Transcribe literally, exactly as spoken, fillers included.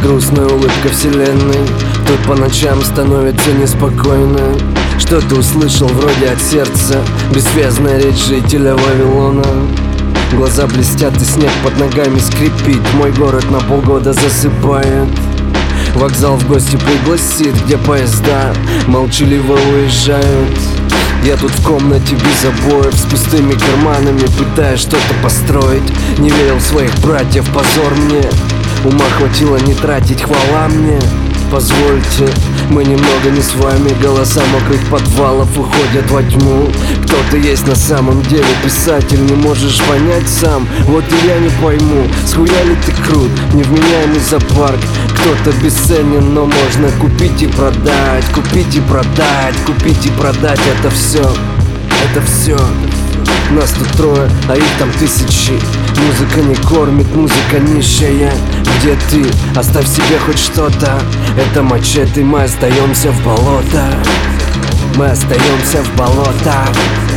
Грустная улыбка вселенной. Тут по ночам становится неспокойно. Что-то услышал вроде от сердца. Бессвязная речь жителя Вавилона. Глаза блестят и снег под ногами скрипит. Мой город на полгода засыпает. Вокзал в гости пригласит, где поезда молчаливо уезжают. Я тут в комнате без обоев, с пустыми карманами, пытаясь что-то построить. Не верил в своих братьев, позор мне. Ума хватило не тратить, хвала мне. Позвольте, мы немного не с вами. Голоса мокрых подвалов уходят во тьму. Кто ты есть на самом деле, писатель, не можешь понять сам. Вот и я не пойму, схуя ли ты крут, невменяемый зоопарк. Кто-то бесценен, но можно купить и продать. Купить и продать, купить и продать. Это все, это все. Нас тут трое, а их там тысячи. Музыка не кормит, музыка нищая. Где ты? Оставь себе хоть что-то. Это мачете, мы остаемся в болото. Мы остаемся в болото.